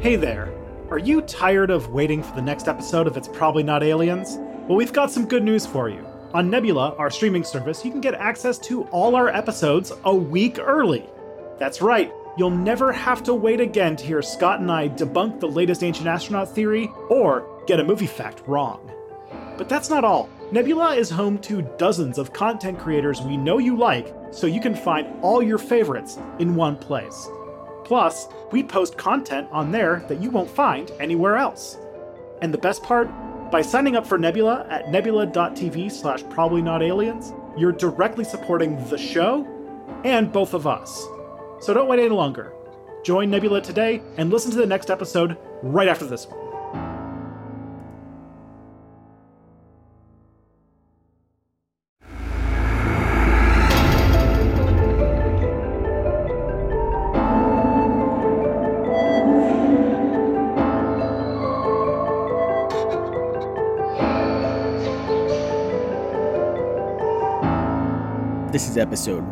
Hey there. Are you tired of waiting for the next episode of It's Probably Not Aliens? Well, we've got some good news for you. On Nebula, our streaming service, you can get access to all our episodes a week early. That's right, you'll never have to wait again to hear Scott and I debunk the latest ancient astronaut theory or get a movie fact wrong. But that's not all. Nebula is home to dozens of content creators we know you like, so you can find all your favorites in one place. Plus, we post content on there that you won't find anywhere else. And the best part? By signing up for Nebula at nebula.tv/probablyNotAliens, you're directly supporting the show and both of us. So don't wait any longer. Join Nebula today and listen to the next episode right after this one. This is episode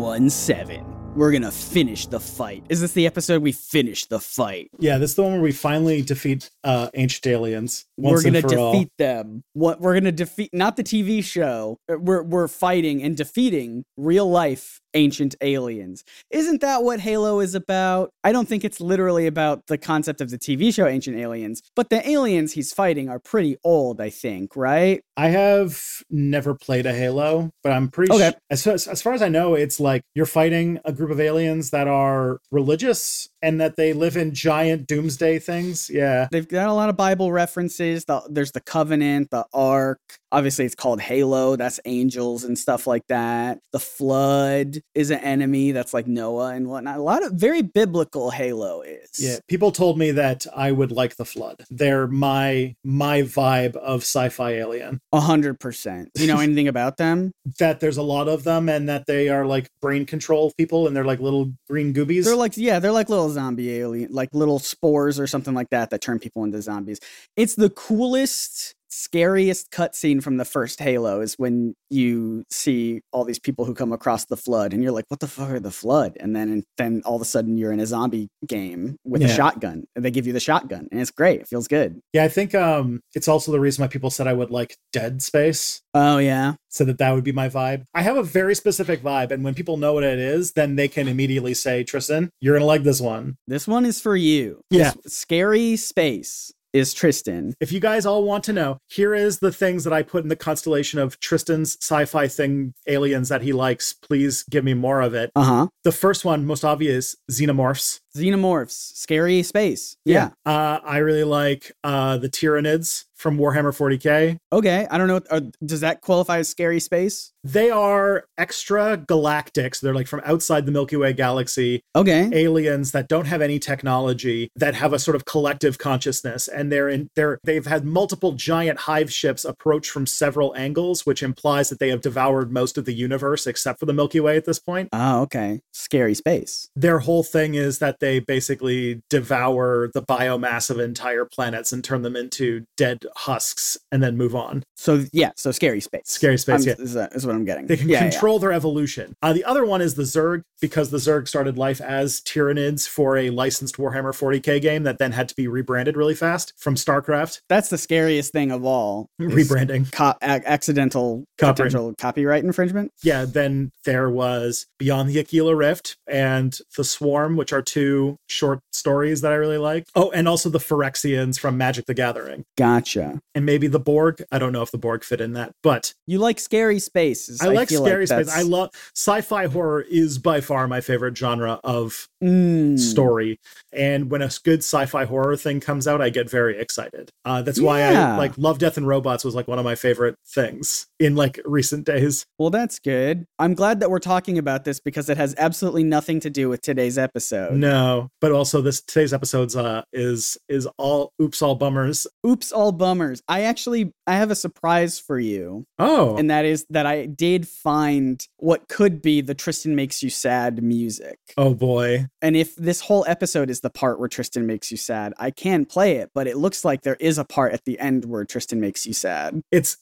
117. We're gonna finish the fight. Is this the episode we finish the fight? Yeah, this is the one where we finally defeat ancient aliens. We're gonna defeat them. What we're gonna defeat? Not the TV show. We're fighting and defeating real life ancient aliens. Isn't that what Halo is about? I don't think it's literally about the concept of the TV show Ancient Aliens, but the aliens he's fighting are pretty old, I think, right? I have never played a Halo, but I'm pretty sure, as far as I know, it's like you're fighting a group of aliens that are religious and that they live in giant doomsday things. Yeah. They've got a lot of Bible references. There's the Covenant, the Ark. Obviously, it's called Halo. That's angels and stuff like that. The Flood is an enemy. That's like Noah and whatnot. A lot of very biblical Halo is. Yeah. People told me that I would like the Flood. They're my vibe of sci-fi alien. 100%. You know anything about them? That there's a lot of them and that they are like brain control people and they're like little green goobies. They're like little zombie alien, like little spores or something like that turn people into zombies. It's the coolest, scariest cutscene from the first Halo is when you see all these people who come across the Flood and you're like, what the fuck are the Flood? And then all of a sudden you're in a zombie game with a shotgun and they give you the shotgun and it's great. It feels good. Yeah, I think it's also the reason why people said I would like Dead Space. Oh, yeah. So that would be my vibe. I have a very specific vibe, and when people know what it is, then they can immediately say, Tristan, you're going to like this one. This one is for you. Yeah. Scary Space is Tristan. If you guys all want to know, here is the things that I put in the constellation of Tristan's sci-fi thing, aliens that he likes. Please give me more of it. Uh-huh. The first one, most obvious, Xenomorphs. Scary Space. Yeah. I really like the Tyranids from Warhammer 40k. Okay, I don't know. Does that qualify as Scary Space? They are extra galactic. So they're like from outside the Milky Way galaxy. Okay. Aliens that don't have any technology, that have a sort of collective consciousness. And they've had multiple giant hive ships approach from several angles, which implies that they have devoured most of the universe except for the Milky Way at this point. Oh, okay. Scary Space. Their whole thing is that they basically devour the biomass of entire planets and turn them into dead husks and then move on. So Scary Space. Scary Space, yeah. Is what I'm getting. They can control their evolution. The other one is the Zerg, because the Zerg started life as Tyranids for a licensed Warhammer 40k game that then had to be rebranded really fast from StarCraft. That's the scariest thing of all. Rebranding. Accidental potential copyright infringement. Yeah, then there was Beyond the Aquila Rift and The Swarm, which are two short stories that I really like. Oh, and also the Phyrexians from Magic the Gathering. Gotcha. And maybe the Borg. I don't know if the Borg fit in that, but... You like Scary Space. I like Scary Space. I love... Sci-fi horror is by far my favorite genre of story. And when a good sci-fi horror thing comes out, I get very excited. That's why I like Love, Death, and Robots was like one of my favorite things in like recent days. Well, that's good. I'm glad that we're talking about this because it has absolutely nothing to do with today's episode. No, but also today's episode's is all oops, all bummers. Oops, all bummers. I have a surprise for you. Oh. And that is that I did find what could be the Tristan Makes You Sad music. Oh boy. And if this whole episode is the part where Tristan makes you sad, I can play it, but it looks like there is a part at the end where Tristan makes you sad. It's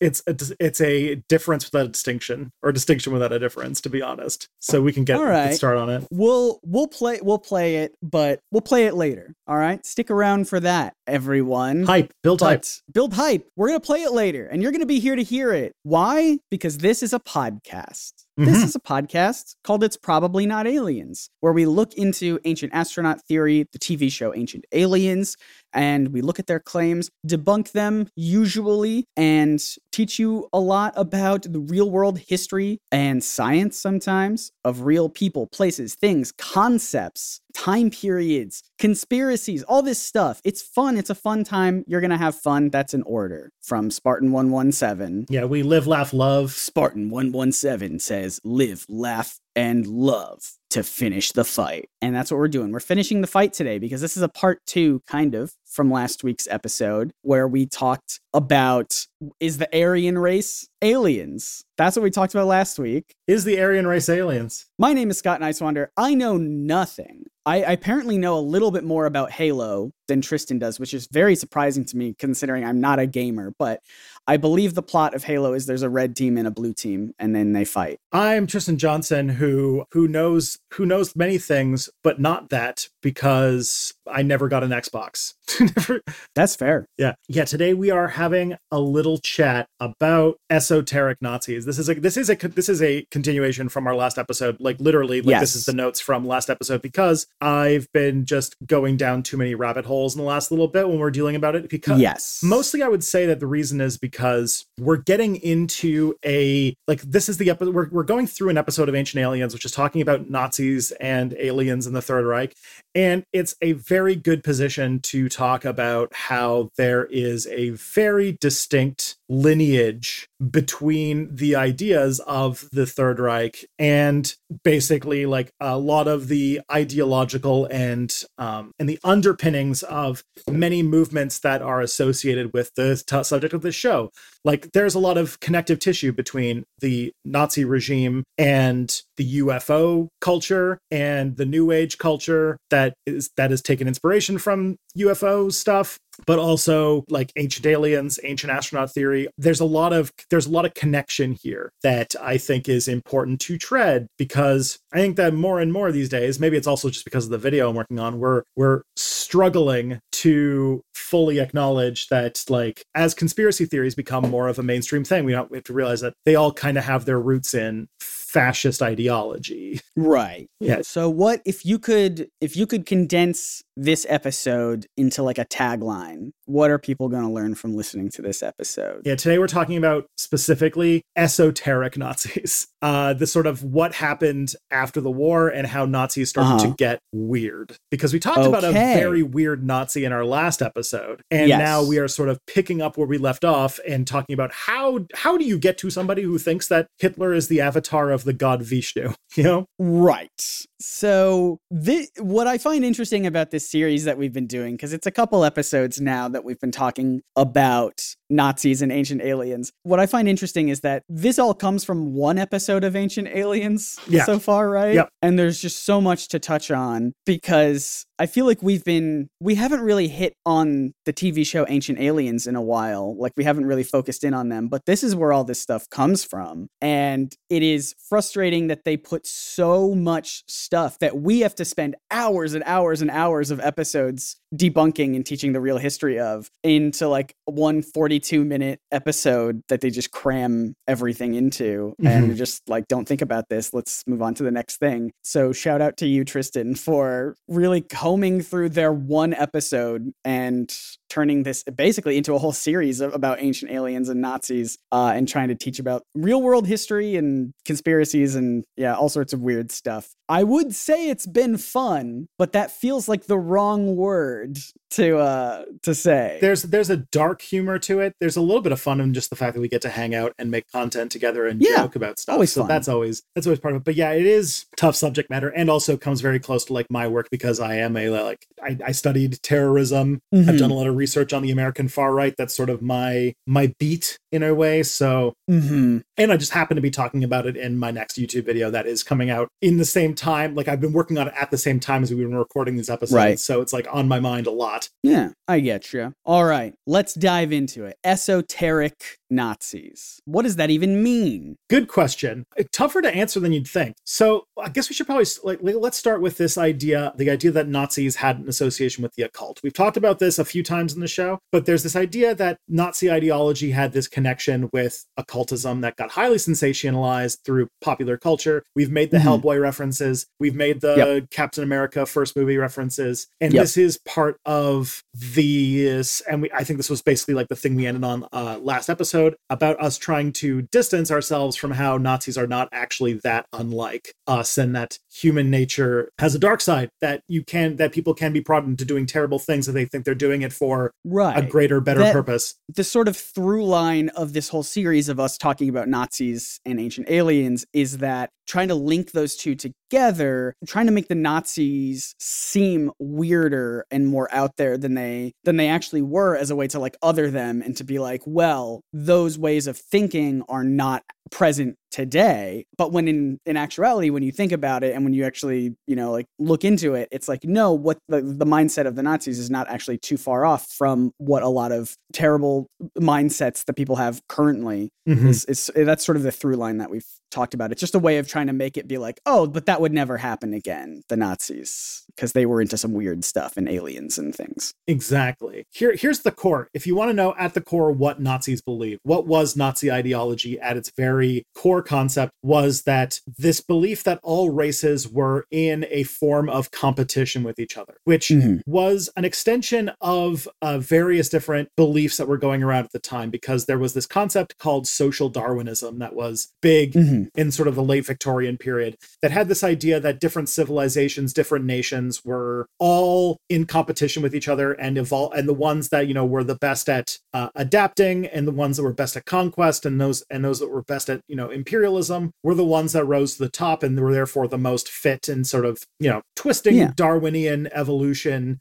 a difference without a distinction, or distinction without a difference, to be honest. So we can get start on it. We'll play it it, but we'll play it later. All right? Stick around for that, everyone. Hype. Build hype. Build hype. We're going to play it later, and you're going to be here to hear it. Why? Because this is a podcast. This is a podcast called It's Probably Not Aliens, where we look into ancient astronaut theory, the TV show Ancient Aliens, and we look at their claims, debunk them usually, and teach you a lot about the real world history and science sometimes of real people, places, things, concepts, time periods, conspiracies, all this stuff. It's fun. It's a fun time. You're going to have fun. That's an order from Spartan 117. Yeah, we live, laugh, love. Spartan 117 says, live, laugh, and love to finish the fight. And that's what we're doing. We're finishing the fight today because this is a part 2, kind of, from last week's episode where we talked about, is the Aryan race aliens? That's what we talked about last week. Is the Aryan race aliens? My name is Scott Nicewander. I know nothing. I apparently know a little bit more about Halo than Tristan does, which is very surprising to me considering I'm not a gamer, but I believe the plot of Halo is there's a red team and a blue team and then they fight. I'm Tristan Johnson who knows many things, but not that because I never got an Xbox. That's fair. Yeah. Today we are having a little chat about esoteric Nazis. This is a continuation from our last episode. Like literally, yes. This is the notes from last episode because I've been just going down too many rabbit holes in the last little bit when we're dealing about it. Because mostly I would say that the reason is because we're getting into this is the episode we're going through an episode of Ancient Aliens, which is talking about Nazis and aliens in the Third Reich. And it's a very good position to talk about how there is a very distinct lineage between the ideas of the Third Reich and basically like a lot of the ideological and the underpinnings of many movements that are associated with the subject of this show. Like there's a lot of connective tissue between the Nazi regime and the UFO culture and the New Age culture that has taken inspiration from UFO stuff, but also like Ancient Aliens, ancient astronaut theory. There's a lot of connection here that I think is important to tread because I think that more and more these days, maybe it's also just because of the video I'm working on, we're struggling to fully acknowledge that like as conspiracy theories become more of a mainstream thing, we have to realize that they all kind of have their roots in fascist ideology. Right. Yeah. So what if you could condense this episode into like a tagline, what are people going to learn from listening to this episode? Yeah, today we're talking about specifically esoteric Nazis. The sort of what happened after the war and how Nazis started to get weird. Because we talked about a very weird Nazi in our last episode. And now we are sort of picking up where we left off and talking about how do you get to somebody who thinks that Hitler is the avatar of the god Vishnu, you know? Right. So what I find interesting about this series that we've been doing, because it's a couple episodes now that we've been talking about Nazis and Ancient Aliens. What I find interesting is that this all comes from one episode of Ancient Aliens so far, right? Yep. And there's just so much to touch on because I feel like we haven't really hit on the TV show Ancient Aliens in a while. Like we haven't really focused in on them, but this is where all this stuff comes from. And it is frustrating that they put so much stuff that we have to spend hours and hours and hours of episodes debunking and teaching the real history of into like one 42-minute episode that they just cram everything into and just like, don't think about this. Let's move on to the next thing. So shout out to you, Tristan, for really combing through their one episode and turning this basically into a whole series about Ancient Aliens and Nazis and trying to teach about real world history and conspiracies and all sorts of weird stuff. I would say it's been fun, but that feels like the wrong word to say. There's a dark humor to it. There's a little bit of fun in just the fact that we get to hang out and make content together and joke about stuff. Always so fun. that's always part of it. But yeah, it is tough subject matter and also comes very close to like my work because I am I studied terrorism. I've done a lot of research on the American far right. That's sort of my beat in a way. So, Mm-hmm. and I just happen to be talking about it in my next YouTube video that is coming out in the same time. Like I've been working on it at the same time as we've been recording these episodes. Right. So it's like on my mind a lot. Yeah, I get you. All right, let's dive into it. Esoteric Nazis. What does that even mean? Good question. Tougher to answer than you'd think. So I guess we should probably let's start with this idea, the idea that Nazis had an association with the occult. We've talked about this a few times in the show, but there's this idea that Nazi ideology had this connection with occultism that got highly sensationalized through popular culture. We've made the Hellboy references. We've made the Captain America first movie references. And this is part of this. And I think this was basically like the thing we ended on last episode about us trying to distance ourselves from how Nazis are not actually that unlike us, and that human nature has a dark side, that people can be brought into doing terrible things and they think they're doing it for a greater, better purpose. The sort of through line of this whole series of us talking about Nazis and ancient aliens is that trying to link those two together, trying to make the Nazis seem weirder and more out there than they actually were, as a way to like other them and to be like, well, those ways of thinking are not present today. But when in actuality, when you think about it and when you actually, like look into it, it's like, no, what the mindset of the Nazis is not actually too far off from what a lot of terrible mindsets that people have currently. That's sort of the through line that we've talked about. It's just a way of trying to make it be like, oh, but that would never happen again, the Nazis, because they were into some weird stuff and aliens and things. Exactly. Here's the core. If you want to know at the core what Nazis believe, what was Nazi ideology at its very core concept, was that this belief that all races were in a form of competition with each other, which was an extension of various different beliefs that were going around at the time, because there was this concept called social Darwinism that was big in sort of the late Victorian period, that had this idea that different civilizations, different nations were all in competition with each other and evolve, and the ones that, were the best at adapting, and the ones that were best at conquest, and those that were best at, imperialism, were the ones that rose to the top and were therefore the most fit in sort of, twisting Darwinian evolution,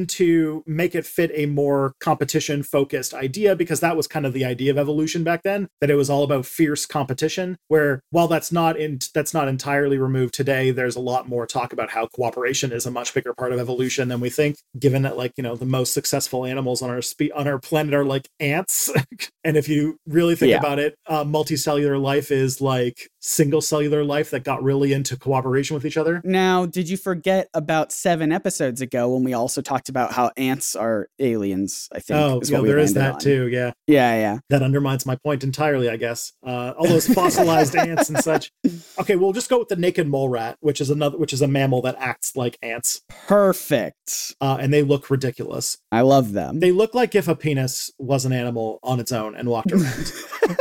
to make it fit a more competition focused idea, because that was kind of the idea of evolution back then, that it was all about fierce competition, where while that's not entirely removed today, there's a lot more talk about how cooperation is a much bigger part of evolution than we think, given that the most successful animals on our planet are like ants. And if you really think about it, multicellular life is like single cellular life that got really into cooperation with each other. Now, did you forget about 7 episodes ago when we also talked about how ants are aliens? I think. Oh, yeah, there is that too. Yeah. Yeah. That undermines my point entirely, I guess. All those fossilized ants and such. Okay, we'll just go with the naked mole rat, which is a mammal that acts like ants. Perfect. And they look ridiculous. I love them. They look like if a penis was an animal on its own and walked around.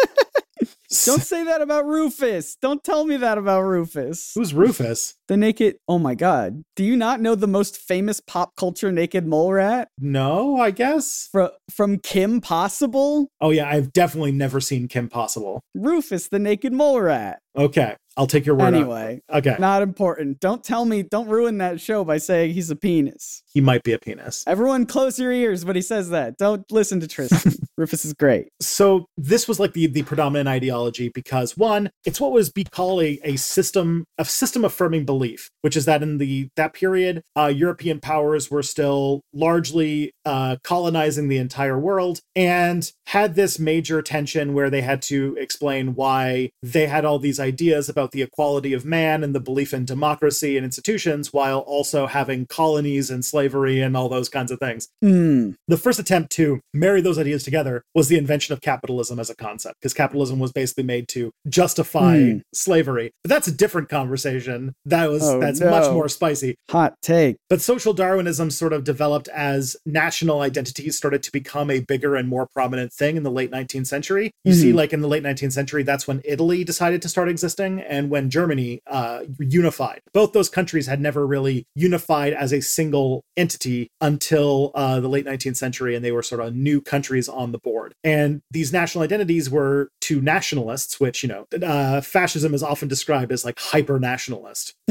Don't say that about Rufus. Don't tell me that about Rufus. Who's Rufus? The naked... Oh my god. Do you not know the most famous pop culture naked mole rat? No, I guess. From Kim Possible? Oh yeah, I've definitely never seen Kim Possible. Rufus, the naked mole rat. Okay, I'll take your word. Anyway, okay. Not important. Don't ruin that show by saying he's a penis. He might be a penis. Everyone close your ears when he says that. Don't listen to Tristan. Rufus is great. So this was like the predominant ideology, because one, it's what was called a system affirming belief, which is that in that period, European powers were still largely colonizing the entire world, and had this major tension where they had to explain why they had all these ideas about the equality of man and the belief in democracy and institutions, while also having colonies and slavery and all those kinds of things. The first attempt to marry those ideas together was the invention of capitalism as a concept, because capitalism was basically made to justify slavery. But that's a different conversation. That's much more spicy. Hot take. But social Darwinism sort of developed as national identities started to become a bigger and more prominent thing in the late 19th century. You see, like in the late 19th century, that's when Italy decided to start existing, and when Germany unified. Both those countries had never really unified as a single entity until the late 19th century, and they were sort of new countries on the board. And these national identities were to nationalists, which, fascism is often described as like hyper-nationalist.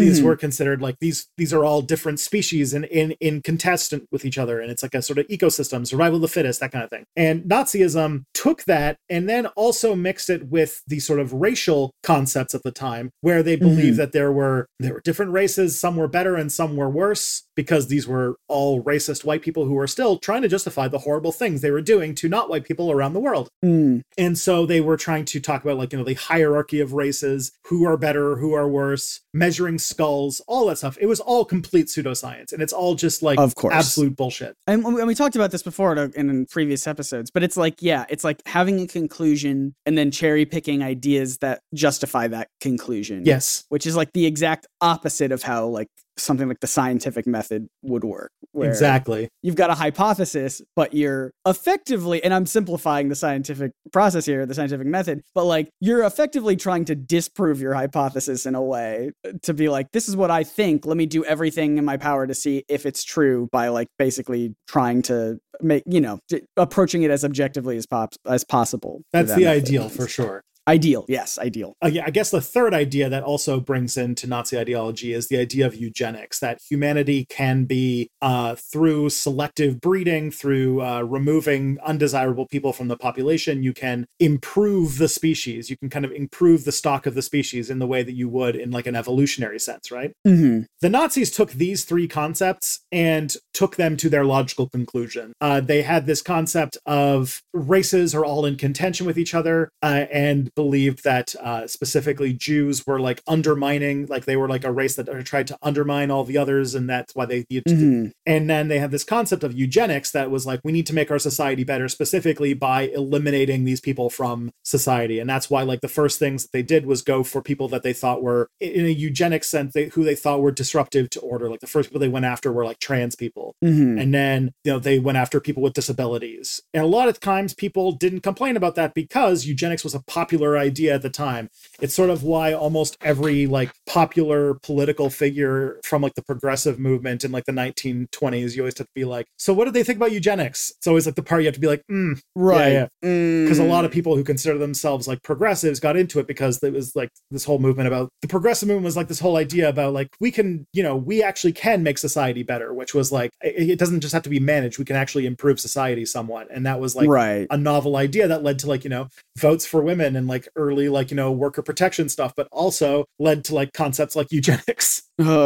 these were considered like these are all different species and in contest with each other, and it's like a sort of ecosystem, survival of the fittest, that kind of thing. And Nazism took that and then also mixed it with the sort of racial concepts at the time, where they believed that there were different races, some were better and some were worse, because these were all racist white people who were still trying to justify the horrible things they were doing to not white people around the world. And so they were trying to talk about, like, you know, the hierarchy of races, who are better, who are worse, measuring skulls, all that stuff. It was all complete pseudoscience, and it's all just like absolute bullshit. And we talked about this before in previous episodes, but it's like, yeah, it's like having a conclusion and then cherry picking ideas that justify that conclusion. Yes. Which is like the exact opposite of how like something like the scientific method would work. Exactly. You've got a hypothesis, but you're effectively, and I'm simplifying the scientific process here, the scientific method, but like you're effectively trying to disprove your hypothesis in a way to be like, this is what I think. Let me do everything in my power to see if it's true by like basically trying to make, you know, approaching it as objectively as possible. That's the ideal for sure. Ideal. Yes, ideal. Yeah, I guess the third idea that also brings into Nazi ideology is the idea of eugenics, that humanity can be, through selective breeding, through removing undesirable people from the population, you can improve the species. You can kind of improve the stock of the species in the way that you would in like an evolutionary sense, right? The Nazis took these three concepts and took them to their logical conclusion. They had this concept of races are all in contention with each other, and believed that specifically Jews were like undermining, like they were like a race that tried to undermine all the others, and that's why they and then they have this concept of eugenics that was like, we need to make our society better, specifically by eliminating these people from society. And that's why like the first things that they did was go for people that they thought were, in a eugenic sense, who they thought were disruptive to order. Like the first people they went after were like trans people, and then, you know, they went after people with disabilities. And a lot of times people didn't complain about that because eugenics was a popular idea at the time. It's sort of why almost every like popular political figure from like the progressive movement in like the 1920s, you always have to be like, so what did they think about eugenics? It's always like the part you have to be like, right. Yeah. Because a lot of people who consider themselves like progressives got into it because it was like this whole movement about, the progressive movement was like this whole idea about like, we can, you know, we actually can make society better, which was like, it doesn't just have to be managed. We can actually improve society somewhat. And that was like a novel idea that led to like, you know, votes for women and like early, like, you know, worker protection stuff, but also led to like concepts like eugenics.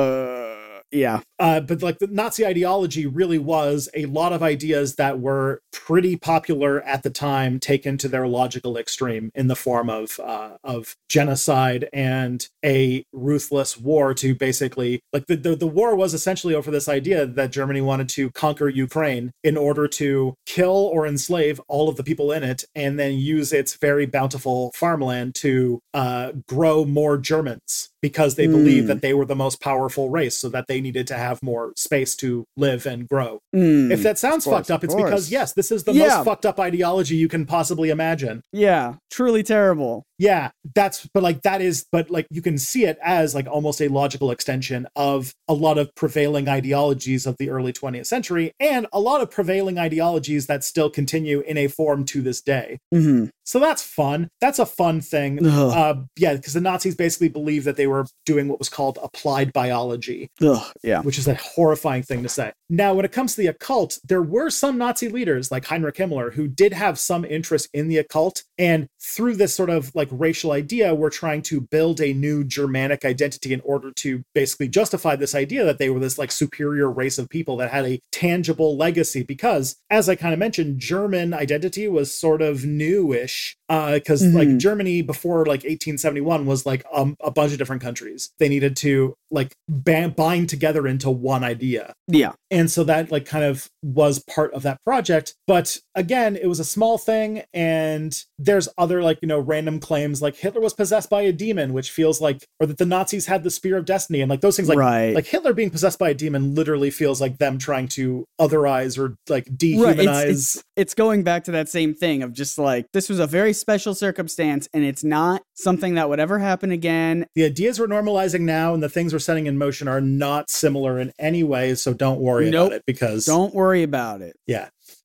Yeah. But like the Nazi ideology really was a lot of ideas that were pretty popular at the time taken to their logical extreme in the form of genocide and a ruthless war to basically, like the war was essentially over this idea that Germany wanted to conquer Ukraine in order to kill or enslave all of the people in it and then use its very bountiful farmland to grow more Germans, because they believed that they were the most powerful race, so that they needed to have more space to live and grow. If that sounds fucked up, it's because, yes, this is the most fucked up ideology you can possibly imagine. Yeah, truly terrible. Yeah, but you can see it as like almost a logical extension of a lot of prevailing ideologies of the early 20th century, and a lot of prevailing ideologies that still continue in a form to this day. So that's fun. That's a fun thing. Because the Nazis basically believed that they were doing what was called applied biology, which is a horrifying thing to say. Now, when it comes to the occult, there were some Nazi leaders like Heinrich Himmler who did have some interest in the occult, and through this sort of like racial idea, were trying to build a new Germanic identity in order to basically justify this idea that they were this like superior race of people that had a tangible legacy. Because, as I kind of mentioned, German identity was sort of newish, because like Germany before like 1871 was like a bunch of different countries. They needed to like bind together into one idea. Yeah. And so that like kind of was part of that project. But again, it was a small thing. And there's other like, you know, random claims like Hitler was possessed by a demon, which feels like, or that the Nazis had the spear of destiny. And like those things, like Hitler being possessed by a demon literally feels like them trying to otherize or like dehumanize. It's going back to that same thing of just like, this was a very special circumstance and it's not something that would ever happen again. The ideas we're normalizing now and the things we're setting in motion are not similar in any way. So don't worry about it, because don't worry about it. Yeah.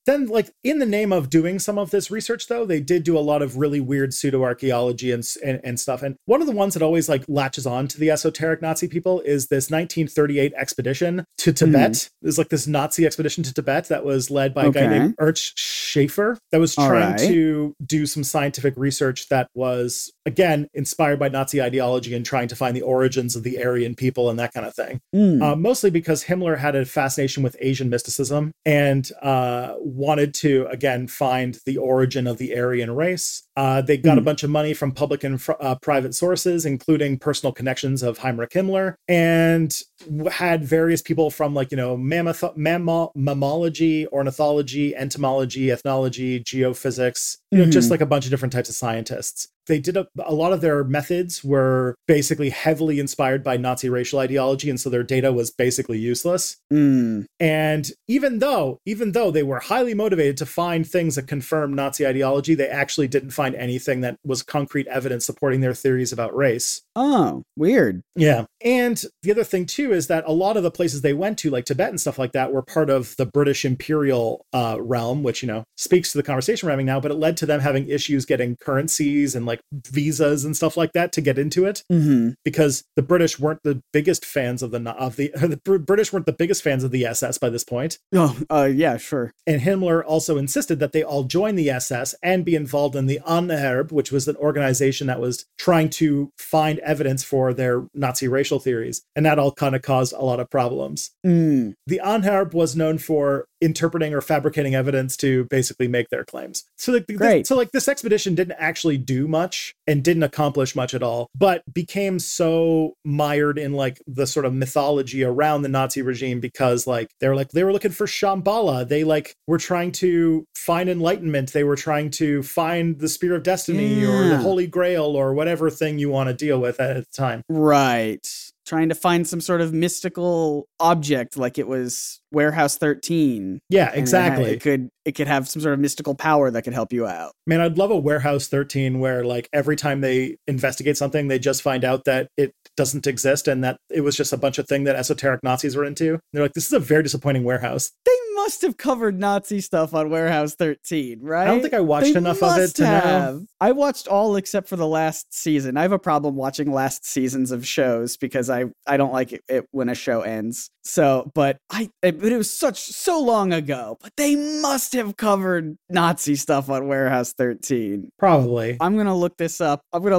Then, like, in the name of doing some of this research, though, they did do a lot of really weird pseudo-archaeology and stuff. And one of the ones that always, like, latches on to the esoteric Nazi people is this 1938 expedition to Tibet. There's, like, this Nazi expedition to Tibet that was led by a guy named Ernst Schaefer that was trying to do some scientific research that was, again, inspired by Nazi ideology and trying to find the origins of the Aryan people and that kind of thing. Mostly because Himmler had a fascination with Asian mysticism and wanted to, again, find the origin of the Aryan race. They got a bunch of money from public and private sources, including personal connections of Heinrich Himmler, and had various people from, like, you know, mammalogy, ornithology, entomology, ethnology, geophysics, you know, just like a bunch of different types of scientists. They did a lot of their methods were basically heavily inspired by Nazi racial ideology, and so their data was basically useless. And even though they were highly motivated to find things that confirm Nazi ideology, they actually didn't find anything that was concrete evidence supporting their theories about race. Oh, weird. Yeah. And the other thing, too, is that a lot of the places they went to, like Tibet and stuff like that, were part of the British imperial realm, which, you know, speaks to the conversation we're having now, but it led to them having issues getting currencies and, like, visas and stuff like that to get into it, because the British weren't the biggest fans of the British weren't the biggest fans of the SS by this point. Yeah, sure. And Himmler also insisted that they all join the SS and be involved in the Anherb, which was an organization that was trying to find evidence for their Nazi racial theories, and that all kind of caused a lot of problems. The Anherb was known for interpreting or fabricating evidence to basically make their claims. So this expedition didn't actually do much and didn't accomplish much at all, but became so mired in, like, the sort of mythology around the Nazi regime because, like, they were looking for Shambhala. They, like, were trying to find enlightenment. They were trying to find the Spear of Destiny or the Holy Grail or whatever thing you want to deal with at the time. Right. Trying to find some sort of mystical object, like it was Warehouse 13. Yeah, exactly. It could have some sort of mystical power that could help you out. Man, I'd love a Warehouse 13 where, like, every time they investigate something, they just find out that it doesn't exist and that it was just a bunch of thing that esoteric Nazis were into. And they're like, this is a very disappointing warehouse. They must have covered Nazi stuff on Warehouse 13, right? I don't think I watched enough of it to know. I watched all except for the last season. I have a problem watching last seasons of shows because I don't like it when a show ends. So, but it was so long ago, but they must have covered Nazi stuff on Warehouse 13. Probably. I'm going to look this up.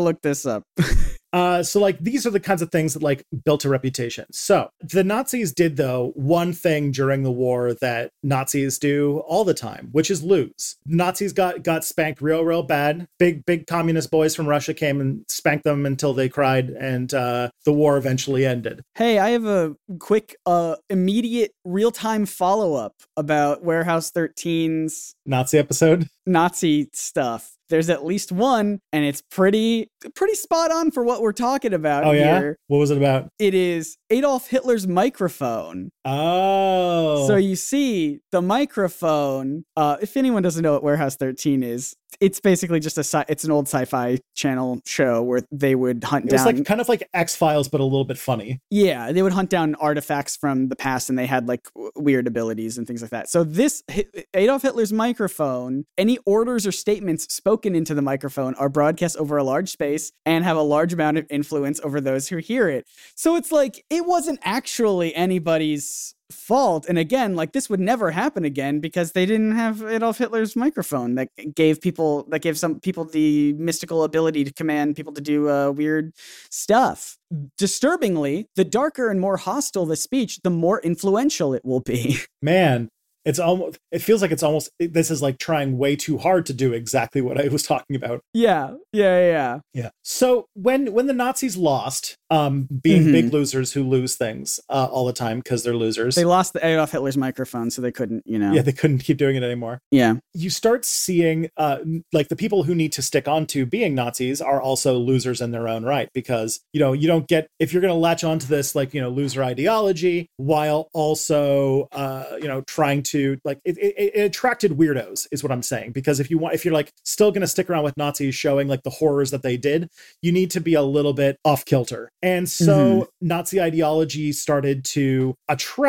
So, like, these are the kinds of things that, like, built a reputation. So the Nazis did, though, one thing during the war that Nazis do all the time, which is lose. Nazis got spanked real bad. Big communist boys from Russia came and spanked them until they cried, and the war eventually ended. Hey, I have a quick, immediate, real-time follow-up about Warehouse 13's Nazi episode? Nazi stuff. There's at least one, and it's pretty spot on for what we're talking about here. Yeah? What was it about? It is Adolf Hitler's microphone. Oh. So you see the microphone, if anyone doesn't know what Warehouse 13 is, it's basically just it's an old sci-fi channel show where they would hunt down. It's like kind of like X-Files, but a little bit funny. Yeah, they would hunt down artifacts from the past, and they had, like, weird abilities and things like that. So this Adolf Hitler's microphone, any orders or statements spoken into the microphone are broadcast over a large space and have a large amount of influence over those who hear it. So it's like it wasn't actually anybody's fault. And again, like, this would never happen again because they didn't have Adolf Hitler's microphone that gave some people the mystical ability to command people to do weird stuff. Disturbingly, the darker and more hostile the speech, the more influential it will be. Man. It feels like this is like trying way too hard to do exactly what I was talking about. Yeah. So when the Nazis lost, being big losers who lose things all the time because they're losers. They lost the Adolf Hitler's microphone, so they couldn't, Yeah, they couldn't keep doing it anymore. Yeah. You start seeing, like, the people who need to stick on to being Nazis are also losers in their own right because, you don't get, if you're going to latch onto this, like, loser ideology while also, trying to, like, it attracted weirdos is what I'm saying, because if you're like still going to stick around with Nazis showing, like, the horrors that they did, you need to be a little bit off kilter. And so Nazi ideology started to attract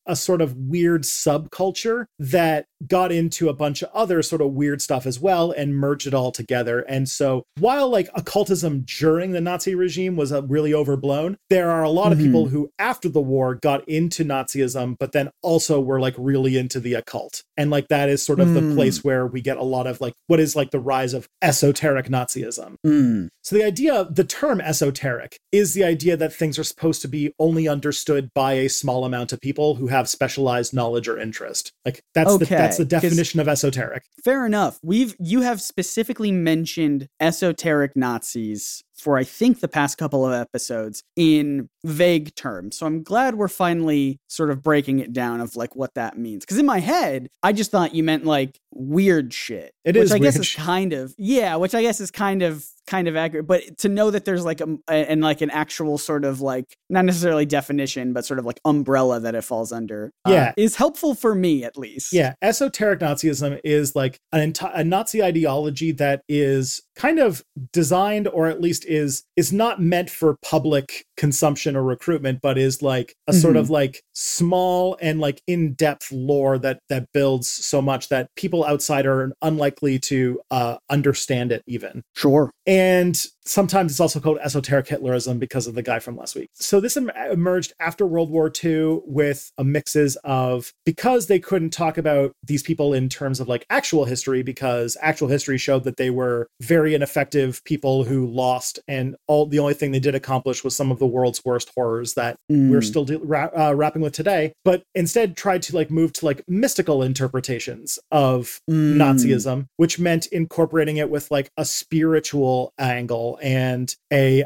a sort of weird subculture that got into a bunch of other sort of weird stuff as well and merged it all together. And so while like occultism during the Nazi regime was really overblown, there are a lot of people who after the war got into Nazism, but then also were like really into the occult. And like that is sort of the place where we get a lot of like what is like the rise of esoteric Nazism. So the term esoteric is the idea that things are supposed to be only understood by a small amount of people who have specialized knowledge or interest. Like that's the definition of esoteric. Fair enough. You have specifically mentioned esoteric Nazis for I think the past couple of episodes in vague terms. So I'm glad we're finally sort of breaking it down of like what that means. Because in my head, I just thought you meant like weird shit. Which I guess is kind of accurate. But to know that there's like an actual sort of like, not necessarily definition, but sort of like umbrella that it falls under is helpful for me at least. Yeah. Esoteric Nazism is like a Nazi ideology that is kind of designed, or at least is not meant for public consumption or recruitment, but is like a sort of like small and like in-depth lore that builds so much that people outside are unlikely to understand it even. Sure. And sometimes it's also called esoteric Hitlerism because of the guy from last week. So this emerged after World War II with mixes of, because they couldn't talk about these people in terms of like actual history, because actual history showed that they were very ineffective people who lost, and the only thing they did accomplish was some of the world's worst horrors that we're still rapping with today, but instead tried to like move to like mystical interpretations of Nazism, which meant incorporating it with like a spiritual angle and we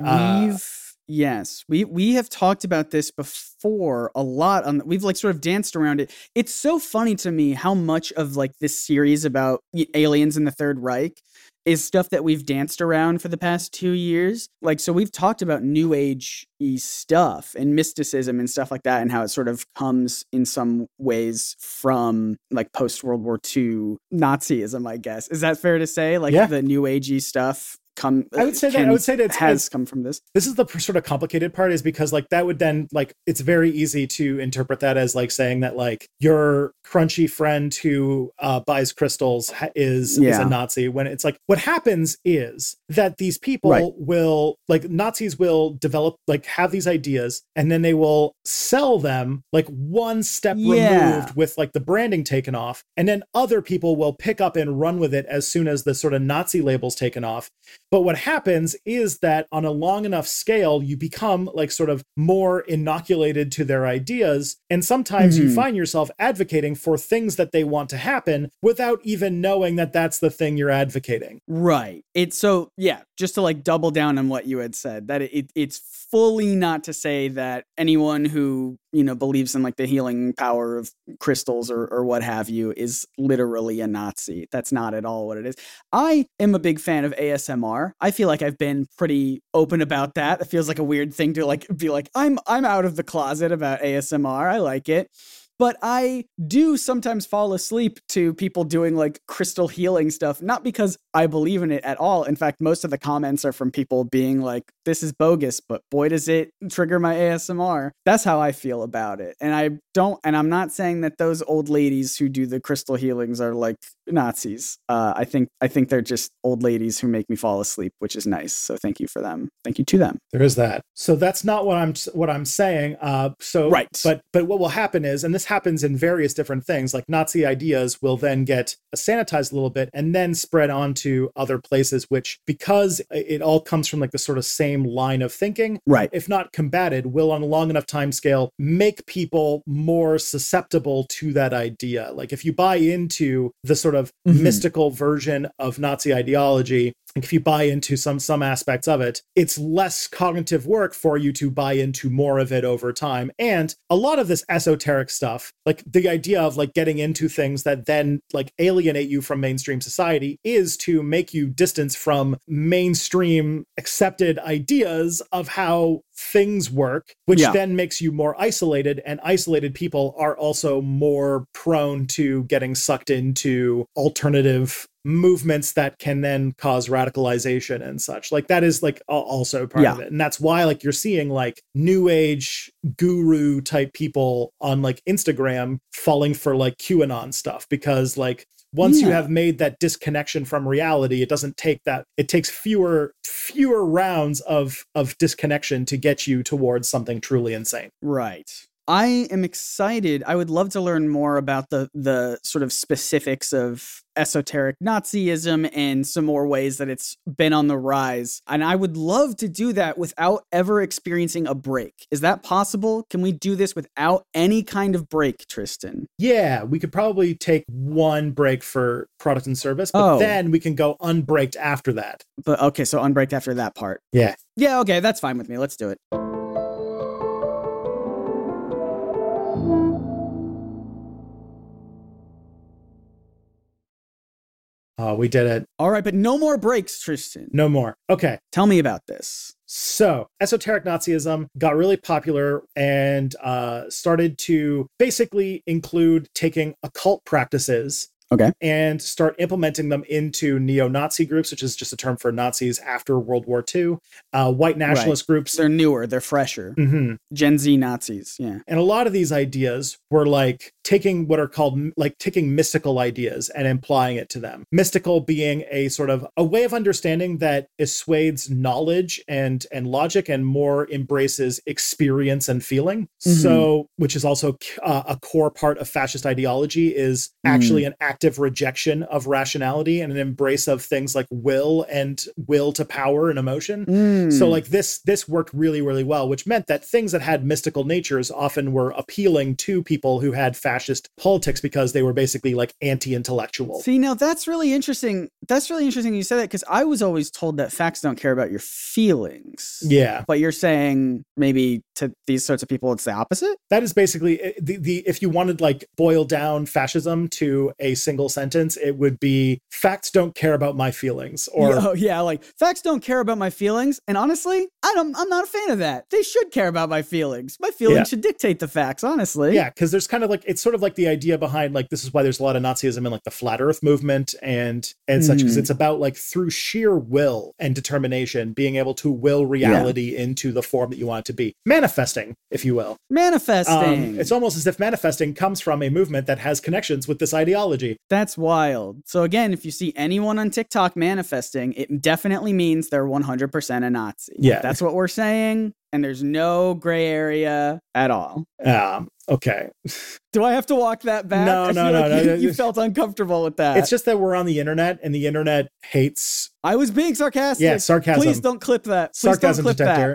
have talked about this before a lot. We've like sort of danced around it. It's so funny to me how much of like this series about aliens in the Third Reich is stuff that we've danced around for the past 2 years. Like, so we've talked about New Age-y stuff and mysticism and stuff like that, and how it sort of comes in some ways from like post-World War II Nazism, I guess. Is that fair to say? Like the New Age-y stuff I would say that it has come from this. This is the sort of complicated part, is because like that would then like, it's very easy to interpret that as like saying that like your crunchy friend who buys crystals is a Nazi, when it's like what happens is that these people will like, Nazis will develop, like have these ideas, and then they will sell them like one step removed with like the branding taken off, and then other people will pick up and run with it as soon as the sort of Nazi label's taken off. But what happens is that on a long enough scale, you become like sort of more inoculated to their ideas. And sometimes you find yourself advocating for things that they want to happen without even knowing that that's the thing you're advocating. Right. It's so, just to like double down on what you had said, that it's fully not to say that anyone who, believes in like the healing power of crystals or what have you is literally a Nazi. That's not at all what it is. I am a big fan of ASMR. I feel like I've been pretty open about that. It feels like a weird thing to like be like, I'm out of the closet about ASMR. I like it. But I do sometimes fall asleep to people doing like crystal healing stuff, not because I believe in it at all. In fact, most of the comments are from people being like, this is bogus, but boy, does it trigger my ASMR. That's how I feel about it. And I'm not saying that those old ladies who do the crystal healings are like Nazis. I think they're just old ladies who make me fall asleep, which is nice. So thank you for them. Thank you to them. There is that. So that's not what I'm saying. Right. But what will happen is, and this happens in various different things, like Nazi ideas will then get sanitized a little bit and then spread onto other places, which, because it all comes from like the sort of same line of thinking, right, if not combated, will on a long enough time scale make people more susceptible to that idea. Like if you buy into the sort of mystical version of Nazi ideology, if you buy into some aspects of it, it's less cognitive work for you to buy into more of it over time. And a lot of this esoteric stuff, like the idea of like getting into things that then like alienate you from mainstream society, is to make you distance from mainstream accepted ideas of how things work, which Yeah. then makes you more isolated, and isolated people are also more prone to getting sucked into alternative movements that can then cause radicalization and such. Like that is like also part of it. And that's why like you're seeing like new age guru type people on like Instagram falling for like QAnon stuff, because like once you have made that disconnection from reality, it doesn't take that, it takes fewer rounds of disconnection to get you towards something truly insane. Right. I am excited. I would love to learn more about the sort of specifics of esoteric Nazism and some more ways that it's been on the rise. And I would love to do that without ever experiencing a break. Is that possible? Can we do this without any kind of break, Tristan? Yeah, we could probably take one break for product and service, but then we can go unbreaked after that. But okay, so unbreaked after that part. Yeah. Yeah, okay, that's fine with me. Let's do it. Oh, we did it. All right, but no more breaks, Tristan. No more. Okay. Tell me about this. So, esoteric Nazism got really popular and started to basically include taking occult practices and start implementing them into neo-Nazi groups, which is just a term for Nazis after World War II. White nationalist groups. They're newer, they're fresher. Mm-hmm. Gen Z Nazis, yeah. And a lot of these ideas were like taking what are called like taking mystical ideas and applying it to them. Mystical being a sort of a way of understanding that assuades knowledge and logic and more embraces experience and feeling. Mm-hmm. So, which is also a core part of fascist ideology, is actually an active rejection of rationality and an embrace of things like will and will to power and emotion. So like this worked really, really well, which meant that things that had mystical natures often were appealing to people who had fascist politics because they were basically like anti-intellectual. See, now that's really interesting. That's really interesting you said that, because I was always told that facts don't care about your feelings. Yeah. But you're saying maybe to these sorts of people, it's the opposite? That is basically the if you wanted like boil down fascism to a single sentence, it would be facts don't care about my feelings. Or like facts don't care about my feelings. And honestly, I'm not a fan of that. They should care about my feelings. My feelings should dictate the facts, honestly. Yeah, because there's kind of like, it's sort of like the idea behind like, this is why there's a lot of Nazism in like the flat earth movement and such, because it's about like through sheer will and determination, being able to will reality into the form that you want it to be. Manifesting, if you will. Manifesting. It's almost as if manifesting comes from a movement that has connections with this ideology. That's wild. So again, if you see anyone on TikTok manifesting, it definitely means they're 100% a Nazi. Yeah. That's what we're saying. And there's no gray area at all. Okay. Do I have to walk that back? No. You felt uncomfortable with that. It's just that we're on the internet and the internet hates. I was being sarcastic. Yeah, sarcasm. Please don't clip that. Sarcasm detector.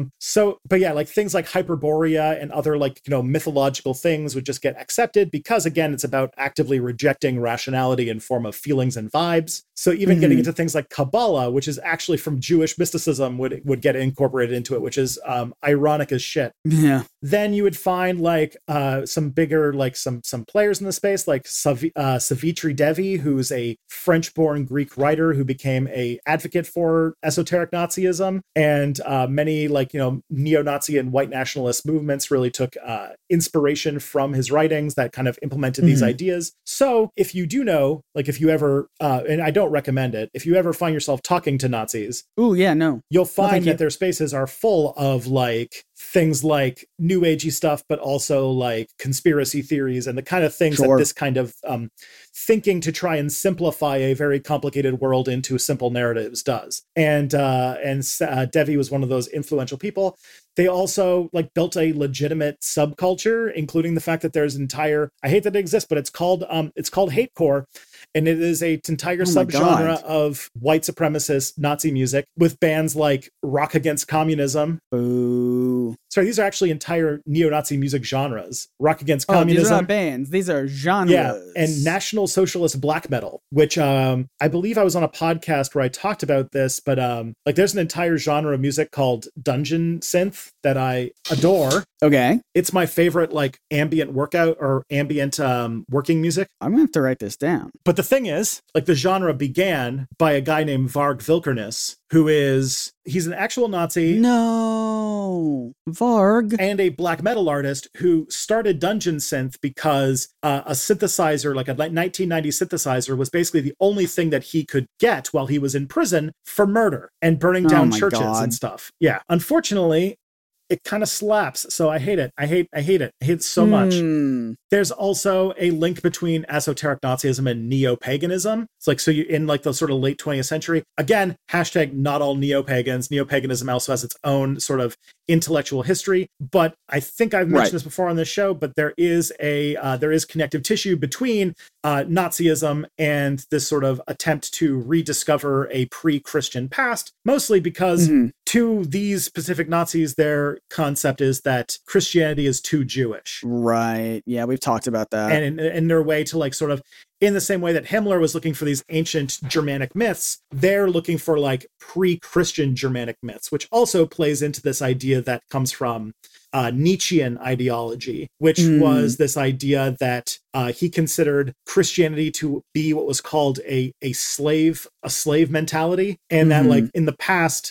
But yeah, like things like Hyperborea and other like, mythological things would just get accepted because again, it's about actively rejecting rationality in form of feelings and vibes. So even getting into things like Kabbalah, which is actually from Jewish mysticism, would get incorporated into it, which is ironic as shit. Yeah. Then you would find like some bigger, like some players in the space, like Savitri Devi, who's a French-born Greek writer who became a advocate for esoteric Nazism, and many like neo-Nazi and white nationalist movements really took inspiration from his writings that kind of implemented these ideas. So if you do know, like if you ever, and I don't recommend it, if you ever find yourself talking to Nazis, you'll find that their spaces are full of like things like new agey stuff, but also like conspiracy theories and the kind of things that this kind of thinking to try and simplify a very complicated world into simple narratives does. And Devi was one of those influential people. They also like built a legitimate subculture, including the fact that there's entire, I hate that it exists, but it's called hatecore. And it is an entire subgenre of white supremacist Nazi music with bands like Rock Against Communism. Ooh. Sorry, these are actually entire neo-Nazi music genres. Rock Against Communism. These are not bands. These are genres. Yeah, and National Socialist Black Metal, which I believe I was on a podcast where I talked about this, but like there's an entire genre of music called Dungeon Synth that I adore. Okay. It's my favorite like ambient workout or ambient working music. I'm going to have to write this down. But But the thing is, like, the genre began by a guy named Varg Vikernes, he's an actual Nazi. No, Varg. And a black metal artist who started Dungeon Synth because a synthesizer, like a 1990 synthesizer, was basically the only thing that he could get while he was in prison for murder and burning down churches and stuff. Yeah. Unfortunately, it kind of slaps. So I hate it. I hate it. I hate it so much. There's also a link between esoteric Nazism and neo-paganism. It's like, so you in like the sort of late 20th century, again, hashtag not all neo-pagans. Neo-paganism also has its own sort of intellectual history, but I think I've mentioned this before on this show, but there is connective tissue between Nazism and this sort of attempt to rediscover a pre-Christian past, mostly because to these specific Nazis, their concept is that Christianity is too Jewish. Right. Yeah, we've talked about that. And in their way to like sort of, in the same way that Himmler was looking for these ancient Germanic myths, they're looking for like pre-Christian Germanic myths, which also plays into this idea that comes from Nietzschean ideology, which was this idea that he considered Christianity to be what was called a slave mentality, and that like in the past,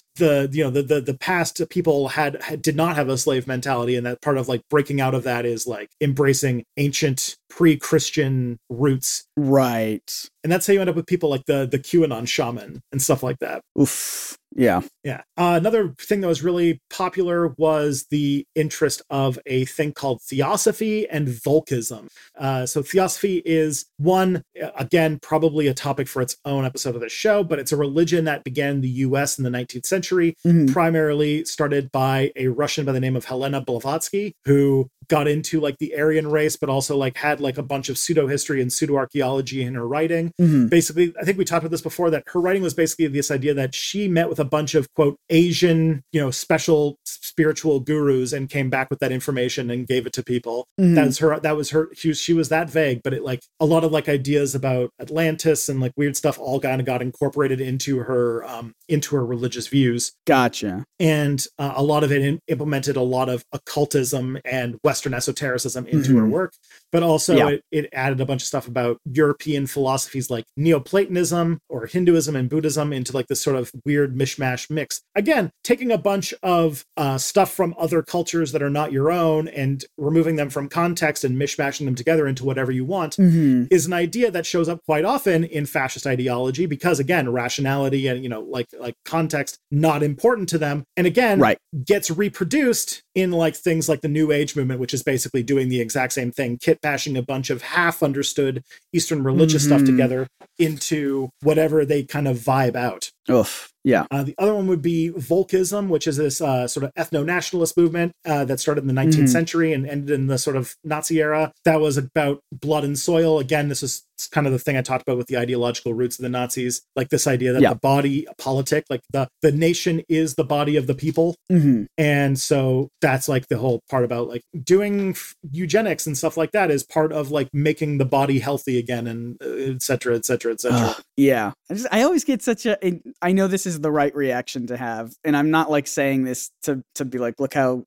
the past people did not have a slave mentality, and that part of like breaking out of that is like embracing ancient pre-Christian roots. Right. And that's how you end up with people like the QAnon shaman and stuff like that. Oof. Yeah. Yeah. Another thing that was really popular was the interest of a thing called theosophy and Volkism. So theosophy is one, again, probably a topic for its own episode of the show, but it's a religion that began in the US in the 19th century, primarily started by a Russian by the name of Helena Blavatsky, who got into like the Aryan race, but also like had like a bunch of pseudo history and pseudo archaeology in her writing. Basically, I think we talked about this before, that her writing was basically this idea that she met with a bunch of quote Asian, special spiritual gurus and came back with that information and gave it to people. That was her. She was that vague, but it like a lot of like ideas about Atlantis and like weird stuff all kind of got incorporated into her religious views. Gotcha. And a lot of it implemented a lot of occultism and Western esotericism into her work, but also it added a bunch of stuff about European philosophies like Neoplatonism or Hinduism and Buddhism into like this sort of weird mishmash mix. Again, taking a bunch of stuff from other cultures that are not your own and removing them from context and mishmashing them together into whatever you want is an idea that shows up quite often in fascist ideology because, again, rationality and, like context not important to them. And again, gets reproduced in like things like the New Age movement, which is basically doing the exact same thing, kit bashing a bunch of half understood Eastern religious stuff together into whatever they kind of vibe out. Oof. Yeah. The other one would be Volkism, which is this sort of ethno-nationalist movement that started in the 19th century and ended in the sort of Nazi era. That was about blood and soil. Again, this is kind of the thing I talked about with the ideological roots of the Nazis, like this idea that the body politic, like the nation is the body of the people. And so that's like the whole part about like doing eugenics and stuff like that is part of like making the body healthy again, and et cetera, et cetera, et cetera. Yeah. I always get I know this is the right reaction to have, and I'm not like saying this to be like, look how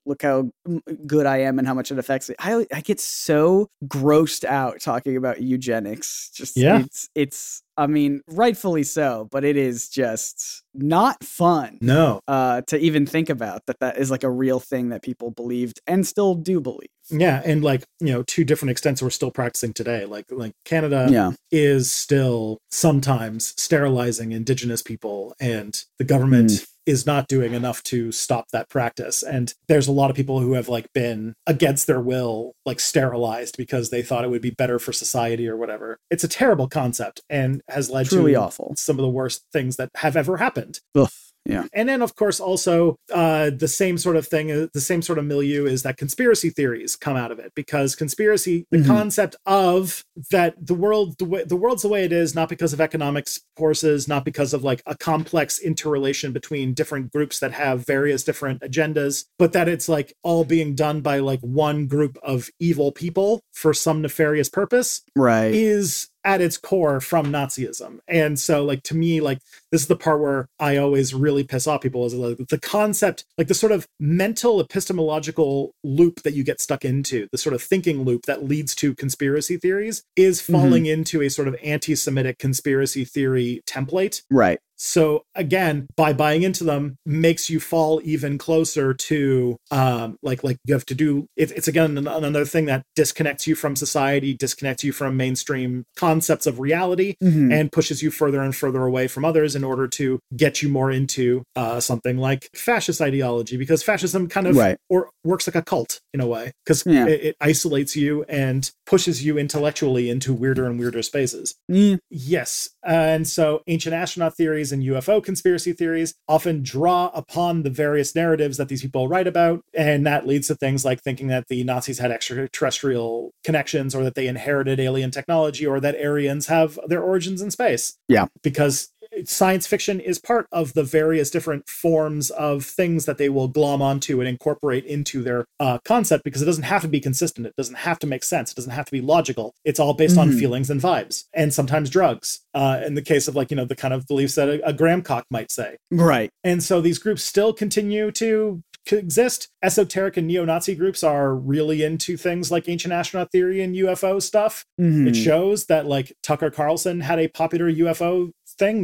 good I am and how much it affects me. I get so grossed out talking about eugenics. It's I mean, rightfully so, but it is just not fun. No. To even think about that is like a real thing that people believed and still do believe. Yeah, and like, to different extents we're still practicing today. Like Canada is still sometimes sterilizing Indigenous people, and the government is not doing enough to stop that practice. And there's a lot of people who have like been against their will, like sterilized because they thought it would be better for society or whatever. It's a terrible concept and has led truly to awful. Some of the worst things that have ever happened. Ugh. Yeah. And then, of course, also the same sort of thing, the same sort of milieu is that conspiracy theories come out of it, because conspiracy, the concept of that the world's the way it is, not because of economics forces, not because of like a complex interrelation between different groups that have various different agendas, but that it's like all being done by like one group of evil people for some nefarious purpose, right, is at its core from Nazism. And so like, to me, like this is the part where I always really piss off people, is like the concept, like the sort of mental epistemological loop that you get stuck into, the sort of thinking loop that leads to conspiracy theories, is falling into a sort of anti-Semitic conspiracy theory template. Right. So again, by buying into them makes you fall even closer to like you have to do it's again another thing that disconnects you from society, disconnects you from mainstream concepts of reality, and pushes you further and further away from others in order to get you more into something like fascist ideology, because fascism kind of or works like a cult in a way, because it isolates you and pushes you intellectually into weirder and weirder spaces. Yes. And so ancient astronaut theories and UFO conspiracy theories often draw upon the various narratives that these people write about. And that leads to things like thinking that the Nazis had extraterrestrial connections, or that they inherited alien technology, or that Aryans have their origins in space. Yeah. Because science fiction is part of the various different forms of things that they will glom onto and incorporate into their concept, because it doesn't have to be consistent. It doesn't have to make sense. It doesn't have to be logical. It's all based on feelings and vibes, and sometimes drugs. In the case of like, the kind of beliefs that a Graham Cock might say. Right. And so these groups still continue to exist. Esoteric and neo-Nazi groups are really into things like ancient astronaut theory and UFO stuff. It shows that like Tucker Carlson had a popular UFO thing.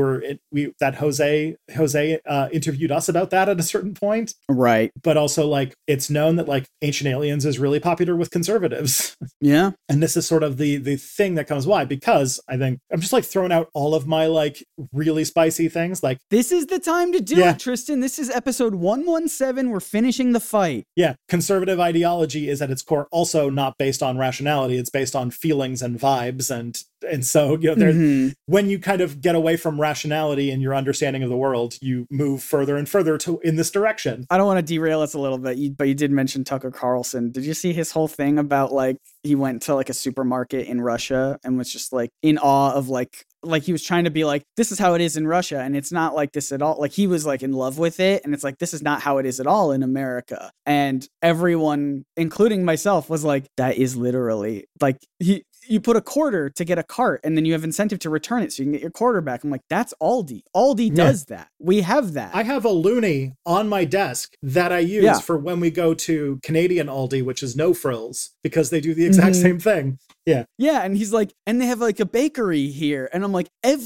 That Jose interviewed us about that at a certain point. Right. But also like it's known that like Ancient Aliens is really popular with conservatives. Yeah. And this is sort of the thing that comes. Why? Because I think I'm just like throwing out all of my like really spicy things. Like, this is the time to do it, Tristan. This is episode 117. We're finishing the fight. Yeah. Conservative ideology is at its core also not based on rationality. It's based on feelings and vibes. And so, when you kind of get away from rationality in your understanding of the world, you move further and further in this direction. I don't want to derail us a little bit, but you did mention Tucker Carlson. Did you see his whole thing about like he went to like a supermarket in Russia and was just like in awe of like he was trying to be like, this is how it is in Russia, and it's not like this at all. Like he was like in love with it, and it's like, this is not how it is at all in America. And everyone, including myself, was like, that is literally like you put a quarter to get a cart, and then you have incentive to return it so you can get your quarter back. I'm like, that's Aldi. Aldi does that. We have that. I have a loonie on my desk that I use for when we go to Canadian Aldi, which is no frills, because they do the exact same thing. Yeah. Yeah. And he's like, and they have like a bakery here. And I'm like,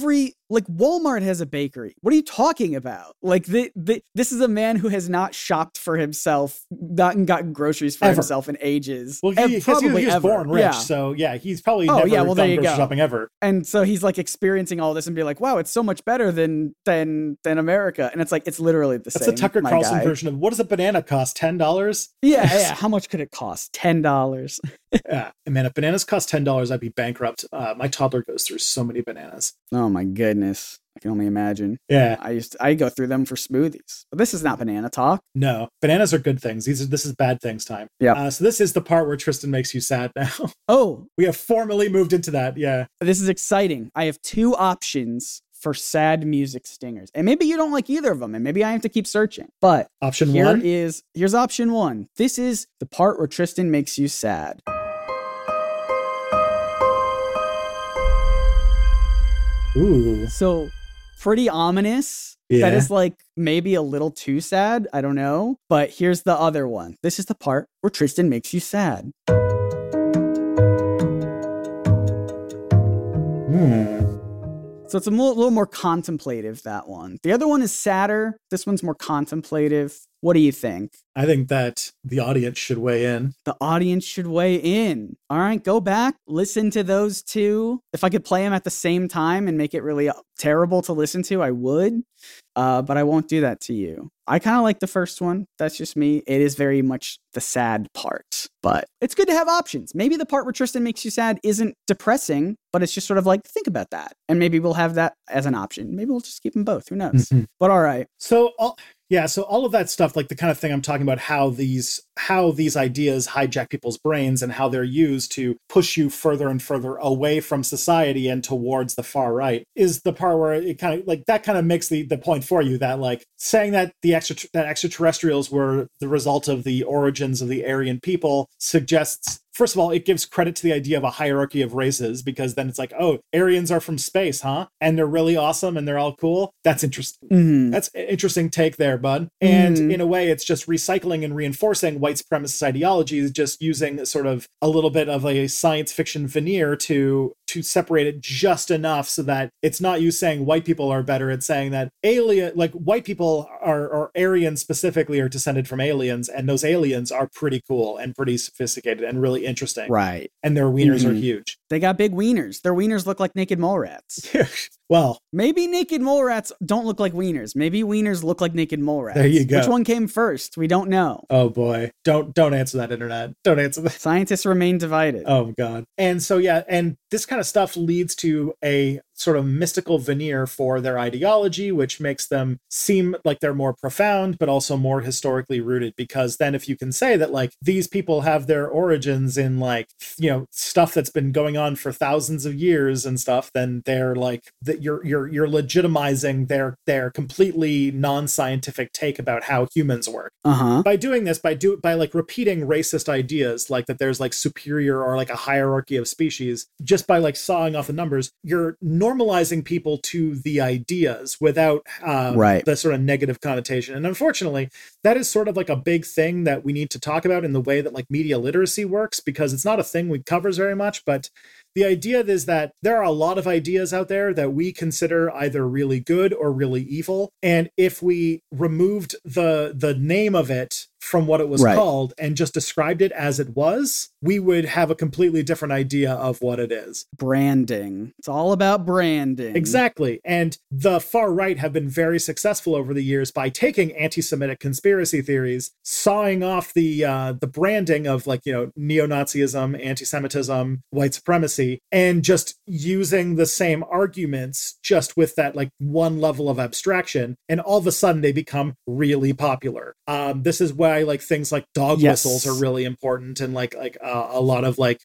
Walmart has a bakery. What are you talking about? Like this is a man who has not shopped for himself, not gotten groceries for himself in ages. Well, he was born rich. So yeah, he's probably never done grocery shopping ever. And so he's like experiencing all this and be like, wow, it's so much better than America. And it's like, it's literally the same. That's the Tucker Carlson version of what does a banana cost? $10? Yeah. How much could it cost? $10. Yeah. Man, if bananas cost $10, I'd be bankrupt. My toddler goes through so many bananas. Oh my goodness. I can only imagine. Yeah. I go through them for smoothies. But this is not banana talk. No. Bananas are good things. This is bad things time. Yeah. So this is the part where Tristan makes you sad now. Oh. We have formally moved into that. Yeah. This is exciting. I have two options for sad music stingers. And maybe you don't like either of them, and maybe I have to keep searching. But option one? Here's option one. This is the part where Tristan makes you sad. Ooh. So pretty ominous. Yeah. That is like maybe a little too sad. I don't know. But here's the other one. This is the part where Tristan makes you sad. So it's a little more contemplative, that one. The other one is sadder. This one's more contemplative. What do you think? I think that the audience should weigh in. The audience should weigh in. All right, go back, listen to those two. If I could play them at the same time and make it really terrible to listen to, I would. But I won't do that to you. I kind of like the first one. That's just me. It is very much the sad part. But it's good to have options. Maybe the part where Tristan makes you sad isn't depressing, but it's just sort of like, think about that. And maybe we'll have that as an option. Maybe we'll just keep them both. Who knows? But all right. So all of that stuff, like the kind of thing I'm talking about, how these how these ideas hijack people's brains and how they're used to push you further and further away from society and towards the far right is the part where it kind of like that kind of makes the point for you that like saying that that extraterrestrials were the result of the origins of the Aryan people suggests, first of all, it gives credit to the idea of a hierarchy of races, because then it's like, oh, Aryans are from space, huh? And they're really awesome and they're all cool. That's interesting. Mm-hmm. That's an interesting take there, bud. And in a way, it's just recycling and reinforcing white supremacist ideologies, just using sort of a little bit of a science fiction veneer to separate it just enough so that it's not you saying white people are better. It's saying that white people or Aryans specifically are descended from aliens, and those aliens are pretty cool and pretty sophisticated and really interesting. Right. And their wieners are huge. They got big wieners. Their wieners look like naked mole rats. Well, maybe naked mole rats don't look like wieners. Maybe wieners look like naked mole rats. There you go. Which one came first? We don't know. Oh boy. Don't answer that, internet. Don't answer that. Scientists remain divided. Oh God. And so, yeah, and this kind of stuff leads to a sort of mystical veneer for their ideology, which makes them seem like they're more profound, but also more historically rooted. Because then if you can say that like these people have their origins in like, you know, stuff that's been going on for thousands of years and stuff, then they're like that you're legitimizing their completely non-scientific take about how humans work. By doing this, by like repeating racist ideas like that there's like superior or like a hierarchy of species, just by like sawing off the numbers, you're normalizing people to the ideas without the sort of negative connotation. And unfortunately, that is sort of like a big thing that we need to talk about in the way that like media literacy works, because it's not a thing we covers very much. But the idea is that there are a lot of ideas out there that we consider either really good or really evil. And if we removed the name of it from what it was called and just described it as it was, we would have a completely different idea of what it is. Branding. It's all about branding. Exactly. And the far right have been very successful over the years by taking anti-Semitic conspiracy theories, sawing off the branding of like, you know, neo-Nazism, anti-Semitism, white supremacy, and just using the same arguments just with that like one level of abstraction. And all of a sudden they become really popular. This is why like things like dog whistles are really important, and like a lot of like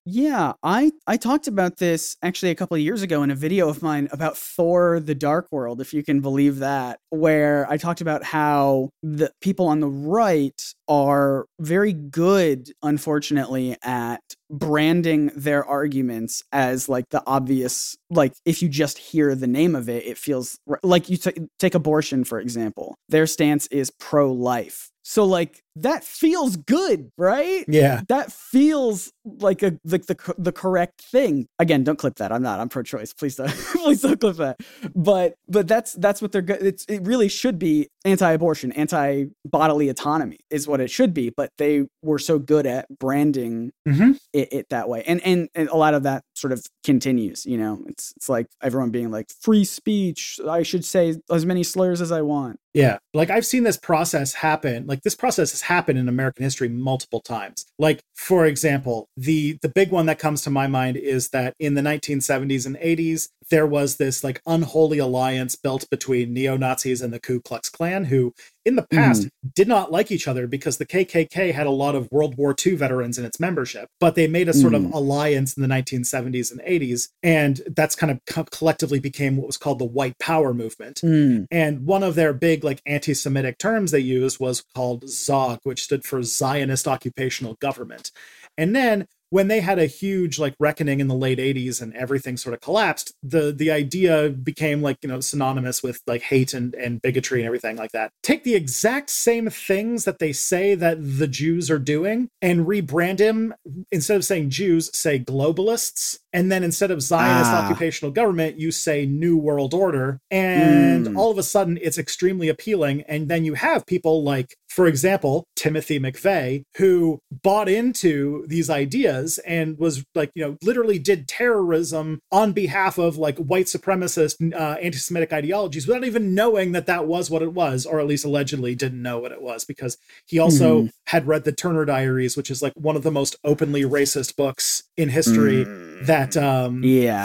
I talked about this actually a couple of years ago in a video of mine about Thor: The Dark World, if you can believe that, where I talked about how the people on the right are very good, unfortunately, at branding their arguments as like the obvious, like if you just hear the name of it, it feels like you take abortion, for example. Their stance is pro-life. So like that feels good, right? Yeah. That feels like the correct thing. Again, don't clip that. I'm pro-choice. Please don't please don't clip that. But that's what they're good. It really should be anti-abortion, anti-bodily autonomy is what it should be, but they were so good at branding it that way. And a lot of that sort of continues, you know. It's like everyone being like free speech, I should say as many slurs as I want. Yeah. Like I've seen this process happen. Like this process has happened in American history multiple times. Like, for example, the big one that comes to my mind is that in the 1970s and 80s, there was this like unholy alliance built between neo-Nazis and the Ku Klux Klan, who in the past did not like each other because the KKK had a lot of World War II veterans in its membership, but they made a sort of alliance in the 1970s and 80s. And that's kind of collectively became what was called the White Power movement. And one of their big like anti-Semitic terms they used was called ZOG, which stood for Zionist Occupational Government. And then when they had a huge like reckoning in the late 80s and everything sort of collapsed, the idea became like, you know, synonymous with like hate and bigotry and everything like that. Take the exact same things that they say that the Jews are doing and rebrand them. Instead of saying Jews, say globalists. And then instead of Zionist occupational government, you say New World Order. And all of a sudden it's extremely appealing. And then you have people like, for example, Timothy McVeigh, who bought into these ideas and was like, you know, literally did terrorism on behalf of like white supremacist anti-Semitic ideologies without even knowing that that was what it was, or at least allegedly didn't know what it was, because he also had read the Turner Diaries, which is like one of the most openly racist books in history that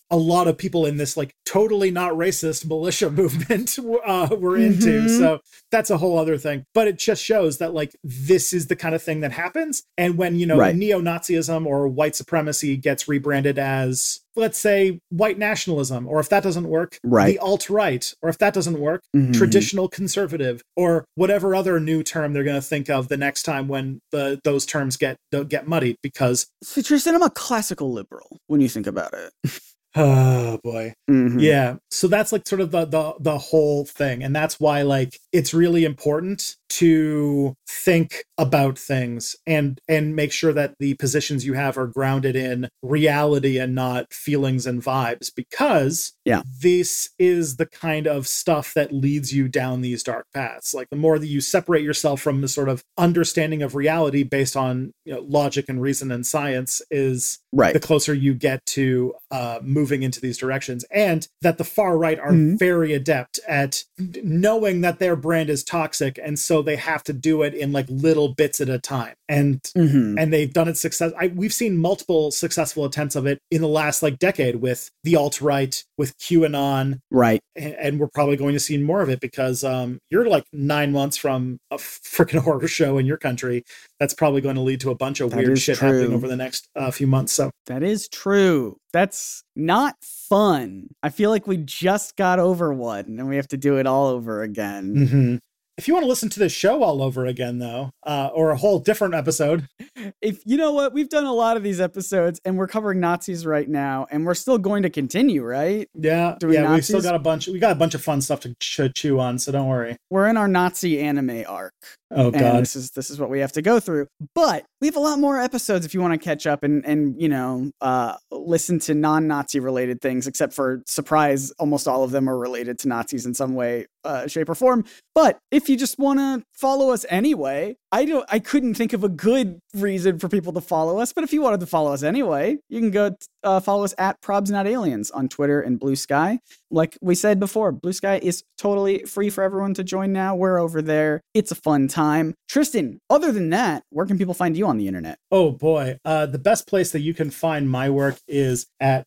a lot of people in this like totally not racist militia movement were into. So that's a whole other thing. But it just shows that like this is the kind of thing that happens. And when, neo-Nazism or white supremacy gets rebranded as, let's say, white nationalism, or if that doesn't work, the alt-right, or if that doesn't work, traditional conservative, or whatever other new term they're going to think of the next time when those terms get muddied, because... So Tristan, I'm a classical liberal when you think about it. Oh boy. Yeah. So that's like sort of the whole thing. And that's why like it's really important to think about things and make sure that the positions you have are grounded in reality and not feelings and vibes, because this is the kind of stuff that leads you down these dark paths. Like the more that you separate yourself from the sort of understanding of reality based on logic and reason and science is the closer you get to moving into these directions. And that the far right are very adept at knowing that their brand is toxic, and so they have to do it in like little bits at a time. And they've done it we've seen multiple successful attempts of it in the last like decade with the alt-right, with QAnon. Right. And we're probably going to see more of it because you're like 9 months from a freaking horror show in your country. That's probably going to lead to a bunch of weird shit happening over the next few months. So that is true. That's not fun. I feel like we just got over one and we have to do it all over again. If you want to listen to this show all over again, though, or a whole different episode. If you know what, we've done a lot of these episodes and we're covering Nazis right now, and we're still going to continue, right? Yeah. We've still got we got a bunch of fun stuff to chew on, so don't worry. We're in our Nazi anime arc. Oh God. And this is what we have to go through. But we have a lot more episodes if you want to catch up and listen to non-Nazi related things, except for surprise, almost all of them are related to Nazis in some way, shape, or form. But if you just want to follow us anyway, I couldn't think of a good reason for people to follow us, but if you wanted to follow us anyway, you can go follow us at Probs Not Aliens on Twitter and Blue Sky. Like we said before, Blue Sky is totally free for everyone to join now. We're over there. It's a fun time. Tristan, other than that, where can people find you on the internet? Oh boy. The best place that you can find my work is at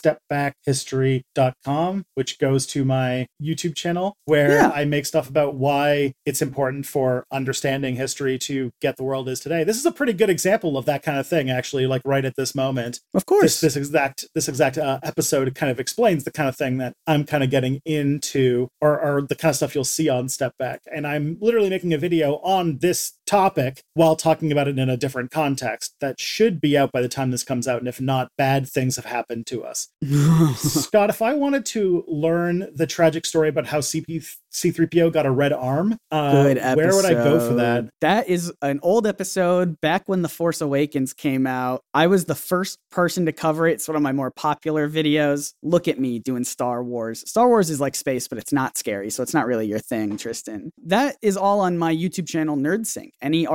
stepbackhistory.com, which goes to my YouTube channel where I make stuff about why it's important for understanding history to get the world is today. This is a pretty good example of that kind of thing, actually, like right at this moment. Of course. This exact episode kind of explains the kind of thing that I'm kind of getting into, or the kind of stuff you'll see on Step Back. And I'm literally making a video on this topic while talking about it in a different context that should be out by the time this comes out. And if not, bad things have happened to us. Scott, if I wanted to learn the tragic story about how C-3PO got a red arm, where would I go for that? That is an old episode back when The Force Awakens came out. I was the first person to cover it. It's one of my more popular videos. Look at me doing Star Wars. Star Wars is like space, but it's not scary, so it's not really your thing, Tristan. That is all on my YouTube channel, NerdSync.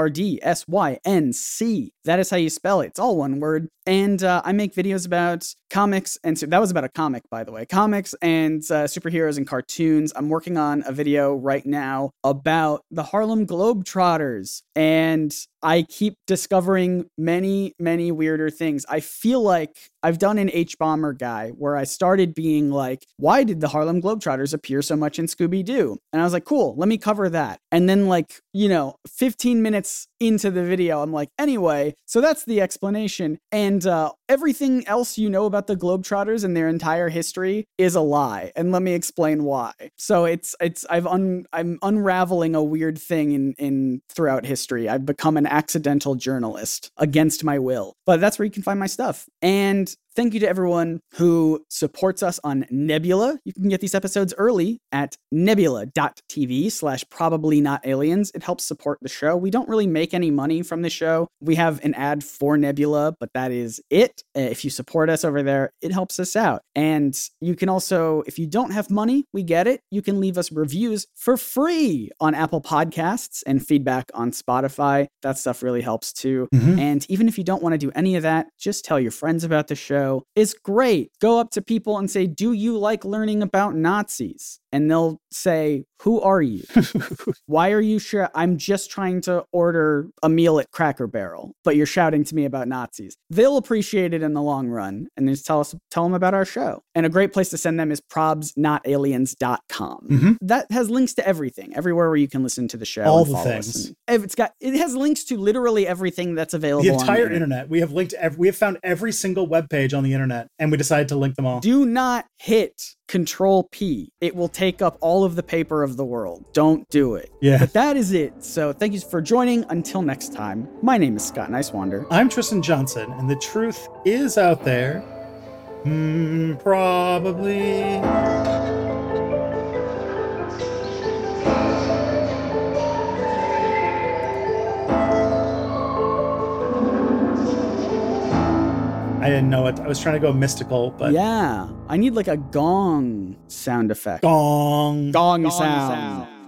NERDSYNC. That is how you spell it. It's all one word. And I make videos about comics, and so that was about a comic, by the way. Comics and superheroes and cartoons. I'm working on a video right now about the Harlem Globetrotters, and I keep discovering many, many weirder things. I feel like I've done an H-Bomber guy where I started being like, why did the Harlem Globetrotters appear so much in Scooby-Doo? And I was like, cool, let me cover that. And then 15 minutes into the video, I'm like, anyway, so that's the explanation. And everything else you know about the Globetrotters and their entire history is a lie. And let me explain why. So I'm unraveling a weird thing in throughout history. I've become an accidental journalist against my will. But that's where you can find my stuff. And thank you to everyone who supports us on Nebula. You can get these episodes early at nebula.tv/probablynotaliens. It helps support the show. We don't really make any money from the show. We have an ad for Nebula, but that is it. If you support us over there, it helps us out. And you can also, if you don't have money, we get it. You can leave us reviews for free on Apple Podcasts and feedback on Spotify. That stuff really helps too. And even if you don't want to do any of that, just tell your friends about the show. It's great. Go up to people and say, do you like learning about Nazis? and they'll say, "Who are you? Why are you sure? I'm just trying to order a meal at Cracker Barrel, but you're shouting to me about Nazis." They'll appreciate it in the long run, and just tell them about our show. And a great place to send them is probsnotaliens.com. That has links to everything, everywhere where you can listen to the show. All the things. It has links to literally everything that's available. The entire internet. We have found every single web page on the internet, and we decided to link them all. Do not hit Control P. It will take up all of the paper of the world. Don't do it. Yeah. But that is it. So thank you for joining. Until next time, my name is Scott Nicewander. I'm Tristan Johnson, and the truth is out there. Probably. I didn't know it. I was trying to go mystical, but... Yeah. I need like a gong sound effect. Gong. Gong sound.